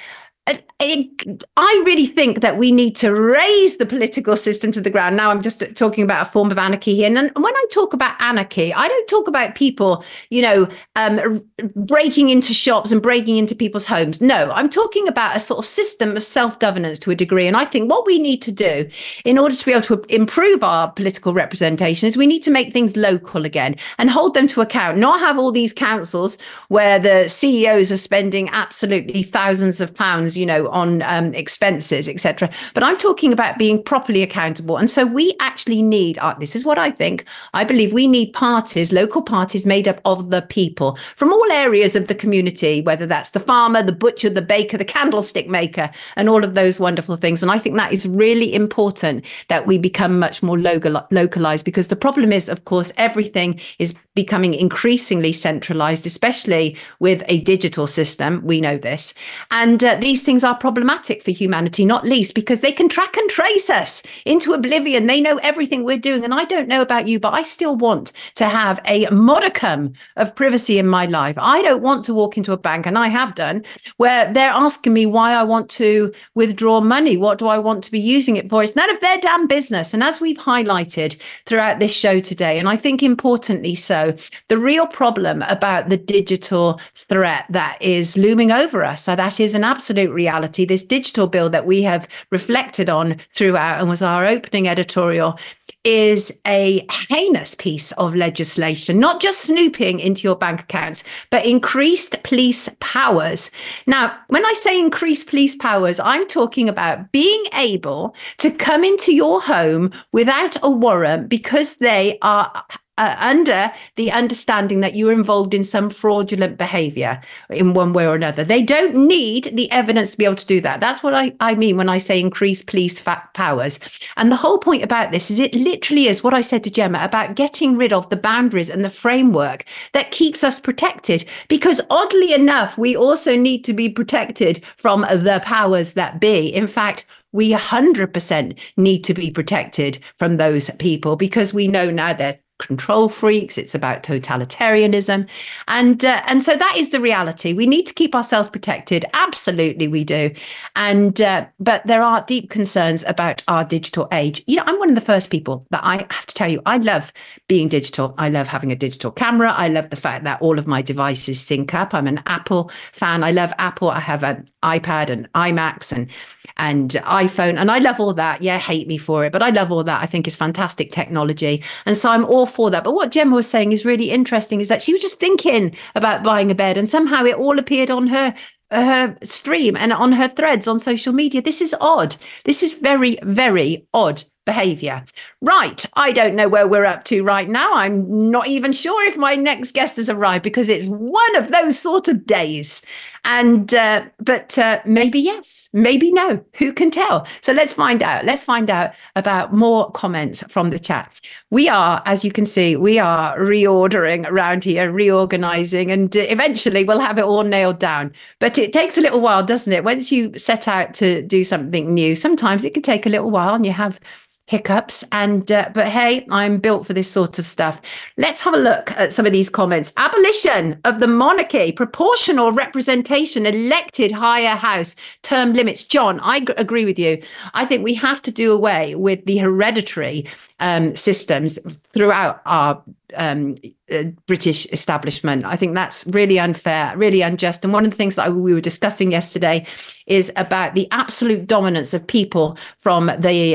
I really think that we need to raise the political system to the ground. Now, I'm just talking about a form of anarchy here. And when I talk about anarchy, I don't talk about people, you know, um, breaking into shops and breaking into people's homes. No, I'm talking about a sort of system of self-governance to a degree. And I think what we need to do in order to be able to improve our political representation is we need to make things local again and hold them to account, not have all these councils where the C E Os are spending absolutely thousands of pounds, you know, on um, expenses, et cetera. But I'm talking about being properly accountable. And so we actually need, uh, this is what I think, I believe we need parties, local parties made up of the people from all areas of the community, whether that's the farmer, the butcher, the baker, the candlestick maker, and all of those wonderful things. And I think that is really important that we become much more local, localized, because the problem is, of course, everything is becoming increasingly centralized, especially with a digital system. We know this. And uh, these things are problematic for humanity, not least because they can track and trace us into oblivion. They know everything we're doing. And I don't know about you, but I still want to have a modicum of privacy in my life. I don't want to walk into a bank, and I have done, where they're asking me why I want to withdraw money. What do I want to be using it for? It's none of their damn business. And as we've highlighted throughout this show today, and I think importantly so, the real problem about the digital threat that is looming over us, so that is an absolute reality. This digital bill that we have reflected on throughout and was our opening editorial is a heinous piece of legislation, not just snooping into your bank accounts, but increased police powers. Now, when I say increased police powers, I'm talking about being able to come into your home without a warrant because they are Uh, under the understanding that you're involved in some fraudulent behavior in one way or another. They don't need the evidence to be able to do that. That's what I, I mean when I say increase police fa- powers. And the whole point about this is it literally is what I said to Gemma about getting rid of the boundaries and the framework that keeps us protected. Because oddly enough, we also need to be protected from the powers that be. In fact, we one hundred percent need to be protected from those people because we know now they're control freaks. It's about totalitarianism. And uh, and so that is the reality. We need to keep ourselves protected. Absolutely, we do. And uh, but there are deep concerns about our digital age. You know, I'm one of the first people that I have to tell you, I love being digital. I love having a digital camera. I love the fact that all of my devices sync up. I'm an Apple fan. I love Apple. I have an iPad and iMacs and and iPhone. And I love all that. Yeah, hate me for it. But I love all that. I think it's fantastic technology. And so I'm all for that. But what Gemma was saying is really interesting, is that she was just thinking about buying a bed and somehow it all appeared on her her stream and on her threads on social media. This is odd. This is very, very odd behavior. Right. I don't know where we're up to right now. I'm not even sure if my next guest has arrived because it's one of those sort of days. And uh, but uh, maybe yes, maybe no. Who can tell? So let's find out. Let's find out about more comments from the chat. We are, as you can see, we are reordering around here, reorganizing, and eventually we'll have it all nailed down. But it takes a little while, doesn't it? Once you set out to do something new, sometimes it can take a little while and you have hiccups. And uh, but hey, I'm built for this sort of stuff. Let's have a look at some of these comments. Abolition of the monarchy, proportional representation, elected higher house, term limits. John, I g- agree with you. I think we have to do away with the hereditary um, systems throughout our um, uh, British establishment. I think that's really unfair, really unjust. And one of the things that I, we were discussing yesterday is about the absolute dominance of people from the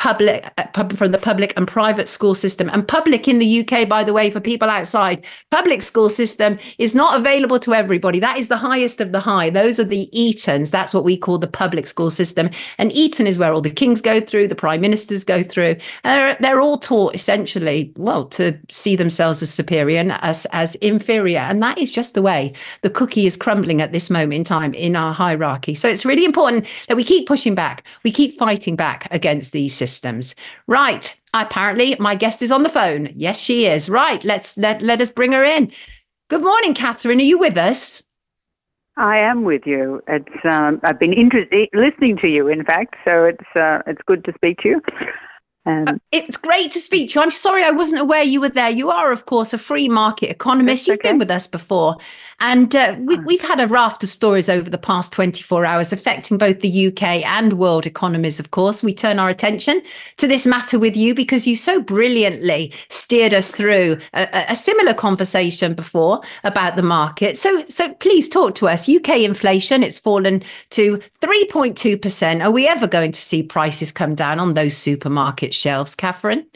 public, uh, pub, from the public and private school system. And public in the U K, by the way, for people outside, public school system is not available to everybody. That is the highest of the high. Those are the Etons. That's what we call the public school system. And Eton is where all the kings go through, the prime ministers go through. And they're, they're all taught essentially, well, to see themselves as superior and us as inferior. And that is just the way the cookie is crumbling at this moment in time in our hierarchy. So it's really important that we keep pushing back. We keep fighting back against these systems. Right. Apparently, my guest is on the phone. Yes, she is. Right. Let's let, let us bring her in. Good morning, Catherine. Are you with us? I am with you. It's um, I've been interested listening to you, in fact. So it's uh, it's good to speak to you. Um, uh, it's great to speak to you. I'm sorry I wasn't aware you were there. You are, of course, a free market economist. You've okay. been with us before. And uh, we, we've had a raft of stories over the past twenty-four hours affecting both the U K and world economies, of course. We turn our attention to this matter with you because you so brilliantly steered us through a, a similar conversation before about the market. So, so please talk to us. U K inflation, it's fallen to three point two percent. Are we ever going to see prices come down on those supermarket shelves, Catherine?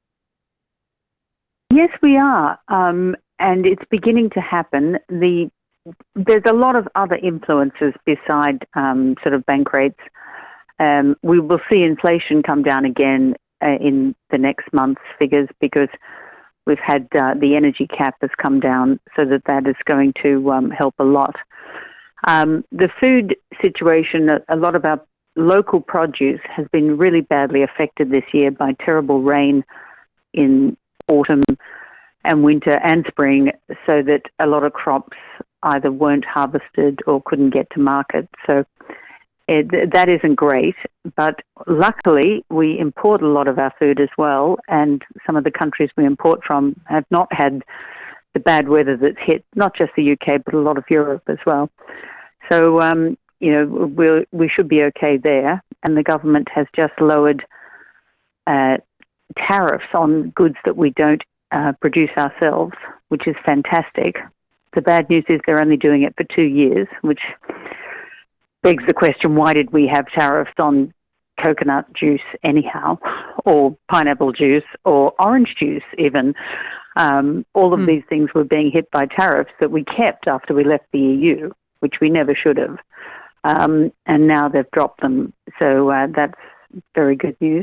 Yes, we are. Um, and it's beginning to happen. The There's a lot of other influences beside um, sort of bank rates. Um, we will see inflation come down again uh, in the next month's figures because we've had uh, the energy cap has come down, so that that is going to um, help a lot. Um, the food situation, a, a lot of our local produce has been really badly affected this year by terrible rain in autumn and winter and spring, so that a lot of crops either weren't harvested or couldn't get to market. So it, that isn't great. But luckily, we import a lot of our food as well, and some of the countries we import from have not had the bad weather that's hit not just the U K, but a lot of Europe as well. So, um, you know, we'll, we should be okay there. And the government has just lowered uh, tariffs on goods that we don't uh, produce ourselves, which is fantastic. The bad news is they're only doing it for two years, which begs the question, why did we have tariffs on coconut juice anyhow, or pineapple juice, or orange juice even? Um, all of mm. these things were being hit by tariffs that we kept after we left the E U, which we never should have. Um, and now they've dropped them. So uh, that's very good news.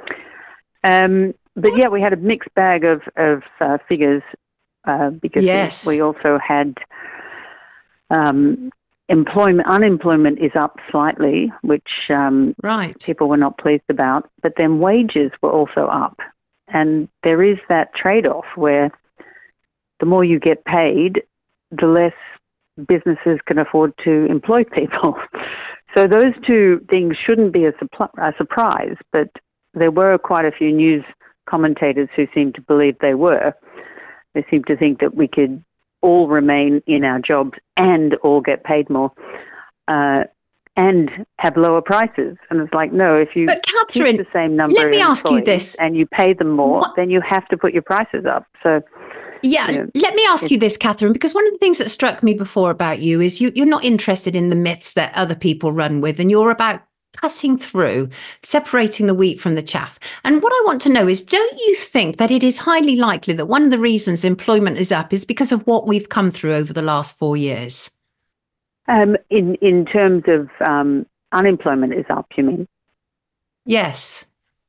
Um, but yeah, we had a mixed bag of, of uh, figures uh, because yes. we also had um, employment. Unemployment is up slightly, which um, right. people were not pleased about. But then wages were also up. And there is that trade-off where the more you get paid, the less businesses can afford to employ people. So those two things shouldn't be a, suppl- a surprise, but there were quite a few news commentators who seemed to believe they were. They seemed to think that we could all remain in our jobs and all get paid more uh, and have lower prices. And it's like, no, if you but Catherine, keep the same number let me of ask you this. and you pay them more, what? then you have to put your prices up. So Yeah, you know, let me ask you this, Catherine, because one of the things that struck me before about you is you, you're not interested in the myths that other people run with, and you're about cutting through, separating the wheat from the chaff. And what I want to know is, don't you think that it is highly likely that one of the reasons employment is up is because of what we've come through over the last four years? Um, in, in terms of um, unemployment is up, you mean? Yes.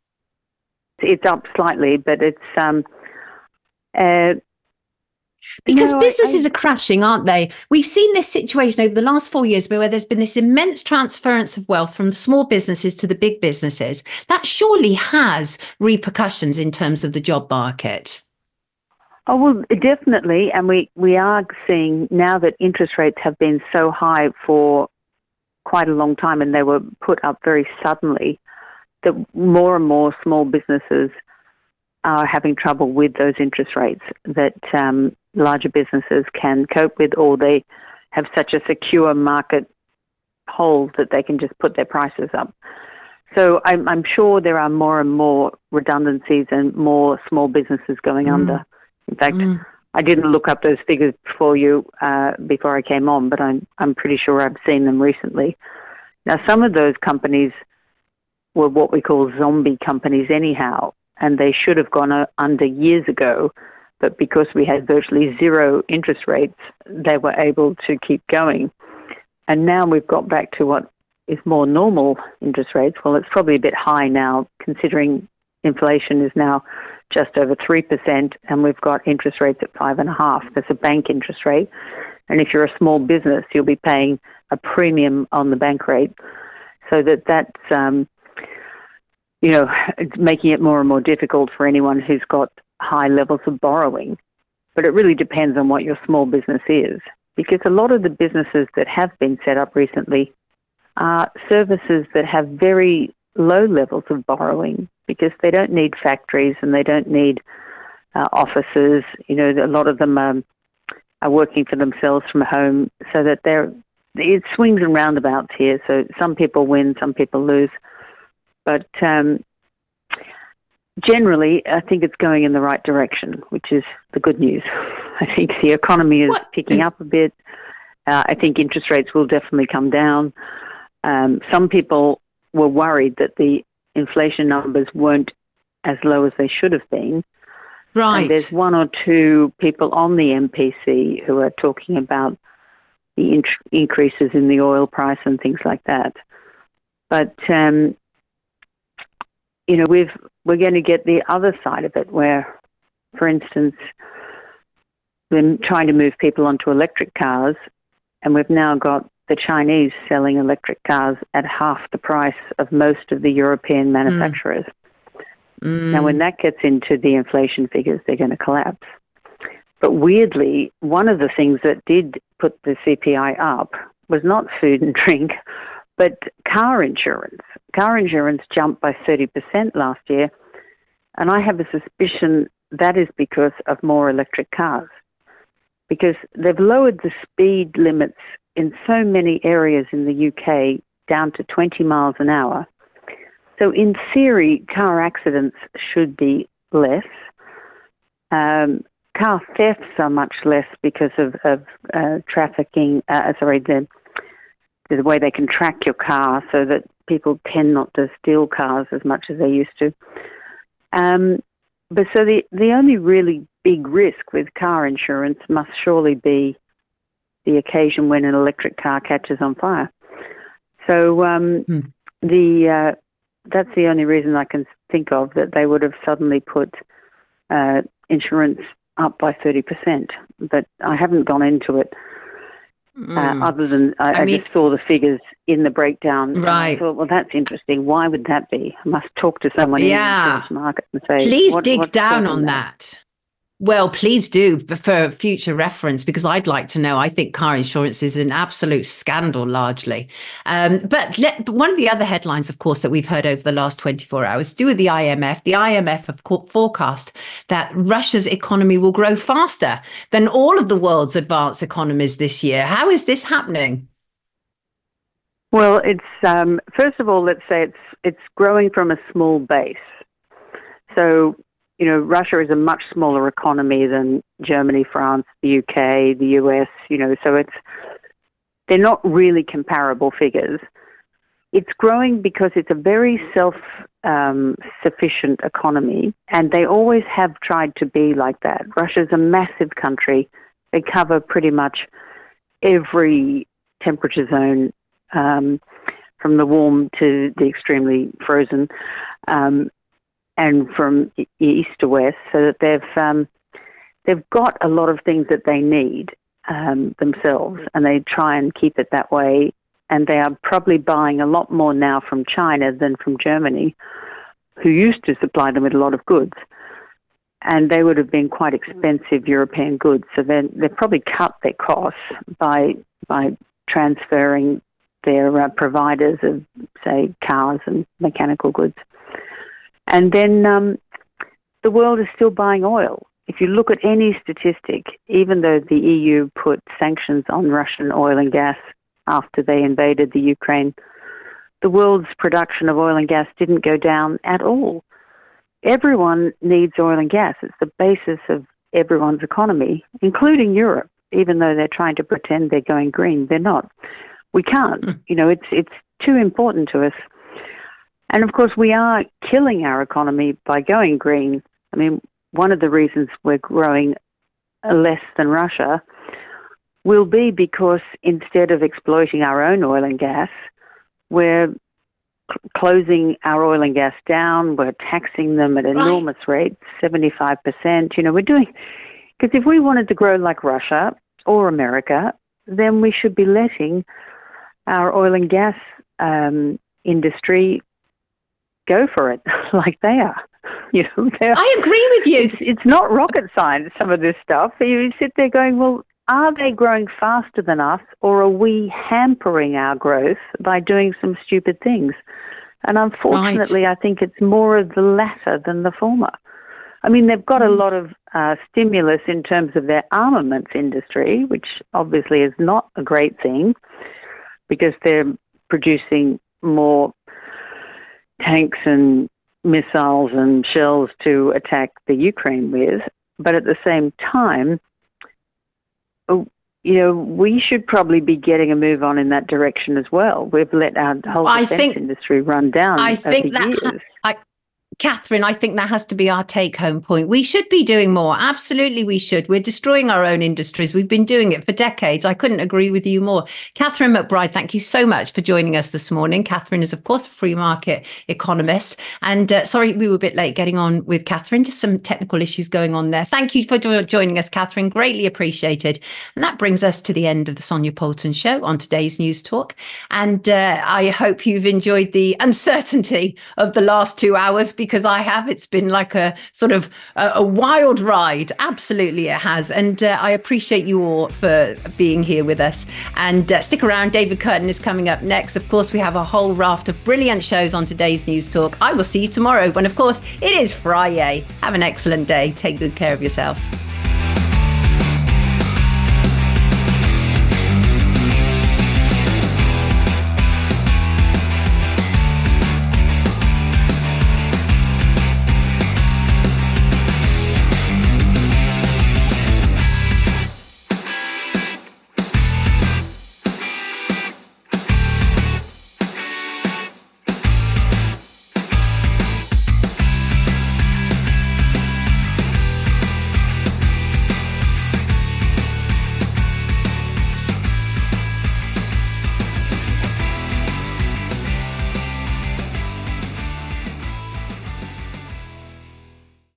It's up slightly, but it's... Um, uh, Because no, businesses I, I, are crashing, aren't they? We've seen this situation over the last four years where there's been this immense transference of wealth from the small businesses to the big businesses. That surely has repercussions in terms of the job market. Oh, well, definitely. And we, we are seeing now that interest rates have been so high for quite a long time, and they were put up very suddenly, that more and more small businesses are having trouble with those interest rates that um, larger businesses can cope with, or they have such a secure market hold that they can just put their prices up. So I'm, I'm sure there are more and more redundancies and more small businesses going mm. under. In fact, mm. I didn't look up those figures for you uh, before I came on, but I'm I'm pretty sure I've seen them recently. Now, some of those companies were what we call zombie companies anyhow, and they should have gone uh, under years ago. But because we had virtually zero interest rates, they were able to keep going. And now we've got back to what is more normal interest rates. Well, it's probably a bit high now, considering inflation is now just over three percent, and we've got interest rates at five and a half. That's a bank interest rate. And if you're a small business, you'll be paying a premium on the bank rate. So that that's, um, you know, it's making it more and more difficult for anyone who's got high levels of borrowing. But it really depends on what your small business is, because a lot of the businesses that have been set up recently are services that have very low levels of borrowing, because they don't need factories and they don't need uh, offices. You know, a lot of them um, are working for themselves from home, so that they're, it swings and roundabouts here. So some people win, some people lose. But um, generally, I think it's going in the right direction, which is the good news. I think the economy is what? picking up a bit. Uh, I think interest rates will definitely come down. Um, some people were worried that the inflation numbers weren't as low as they should have been. Right. And there's one or two people on the M P C who are talking about the in- increases in the oil price and things like that. But, um, you know, we've, we're going to get the other side of it where, for instance, we're trying to move people onto electric cars, and we've now got the Chinese selling electric cars at half the price of most of the European manufacturers. Mm. Now, when that gets into the inflation figures, they're going to collapse. But weirdly, one of the things that did put the C P I up was not food and drink, but car insurance. Car insurance jumped by thirty percent last year, and I have a suspicion that is because of more electric cars, because they've lowered the speed limits in so many areas in the U K down to twenty miles an hour. So in theory, car accidents should be less. Um, car thefts are much less because of, of uh, trafficking, uh, sorry, the, the way they can track your car, so that people tend not to steal cars as much as they used to. Um, but so the, the only really big risk with car insurance must surely be the occasion when an electric car catches on fire. So um, hmm. the uh, that's the only reason I can think of that they would have suddenly put uh, insurance up by thirty percent. But I haven't gone into it mm. uh, other than I, I, I mean, just saw the figures in the breakdown. Right. And I thought, well, that's interesting. Why would that be? I must talk to someone yeah. in the insurance market and say, please what, dig down on that? that. Well, please do, for future reference, because I'd like to know. I think car insurance is an absolute scandal, largely. Um, but, let, but one of the other headlines, of course, that we've heard over the last twenty-four hours, do with the I M F. The I M F have forecast that Russia's economy will grow faster than all of the world's advanced economies this year. How is this happening? Well, it's um, first of all, let's say it's it's growing from a small base. So, you know, Russia is a much smaller economy than Germany, France, the U K, the U S, you know, so it's, they're not really comparable figures. It's growing because it's a very self-sufficient um, economy, and they always have tried to be like that. Russia's a massive country. They cover pretty much every temperature zone, um, from the warm to the extremely frozen. Um, and from east to west, so that they've um, they've got a lot of things that they need um, themselves, and they try and keep it that way. And they are probably buying a lot more now from China than from Germany, who used to supply them with a lot of goods. And they would have been quite expensive European goods, so then they've probably cut their costs by by transferring their uh, providers of, say, cars and mechanical goods. And then um, the world is still buying oil. If you look at any statistic, even though the E U put sanctions on Russian oil and gas after they invaded the Ukraine, the world's production of oil and gas didn't go down at all. Everyone needs oil and gas. It's the basis of everyone's economy, including Europe, even though they're trying to pretend they're going green. They're not. We can't. You know, it's it's too important to us. And of course, we are killing our economy by going green. I mean, one of the reasons we're growing less than Russia will be because instead of exploiting our own oil and gas, we're c- closing our oil and gas down, we're taxing them at enormous right. rates, seventy-five percent. You know, we're doing, because if we wanted to grow like Russia or America, then we should be letting our oil and gas um, industry go for it like they are. You know, I agree with you. It's, it's not rocket science, some of this stuff. You sit there going, well, are they growing faster than us, or are we hampering our growth by doing some stupid things? And unfortunately, right. I think it's more of the latter than the former. I mean, they've got a lot of uh, stimulus in terms of their armaments industry, which obviously is not a great thing because they're producing more tanks and missiles and shells to attack the Ukraine with. But at the same time, you know, we should probably be getting a move on in that direction as well. We've let our whole I defence think, industry run down I over think that years. I, Catherine, I think that has to be our take-home point. We should be doing more. Absolutely, we should. We're destroying our own industries. We've been doing it for decades. I couldn't agree with you more. Catherine McBride, thank you so much for joining us this morning. Catherine is, of course, a free market economist. And uh, sorry, we were a bit late getting on with Catherine. Just some technical issues going on there. Thank you for jo- joining us, Catherine. Greatly appreciated. And that brings us to the end of the Sonia Poulton Show on today's News Talk. And uh, I hope you've enjoyed the uncertainty of the last two hours because I have. It's been like a sort of a, a wild ride. Absolutely, it has. And uh, I appreciate you all for being here with us. And uh, stick around. David Curtin is coming up next. Of course, we have a whole raft of brilliant shows on today's News Talk. I will see you tomorrow when, of course, it is Friday. Have an excellent day. Take good care of yourself.